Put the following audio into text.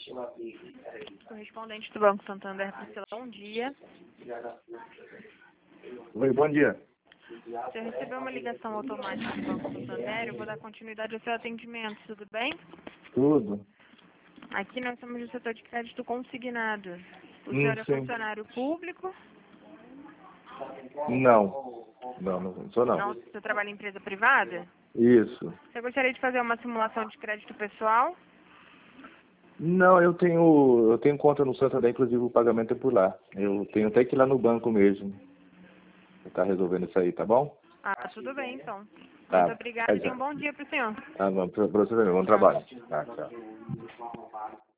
Correspondente do Banco Santander, Priscila, bom dia. Oi, bom dia. Você recebeu uma ligação automática do Banco Santander, eu vou dar continuidade ao seu atendimento, tudo bem? Tudo? Aqui nós somos do setor de crédito consignado. O senhor é Sim. funcionário público? Não sou não. Não, você trabalha em empresa privada? Isso. Você gostaria de fazer uma simulação de crédito pessoal? Não, eu tenho conta no Santander, inclusive o pagamento é por lá. Eu tenho até que ir lá no banco mesmo. Tá resolvendo isso aí, tá bom? Ah, tudo bem então. Tá. Muito obrigada e tenha Já. um bom dia para o senhor. Tá bom, pra você também, bom trabalho. Tá, tchau.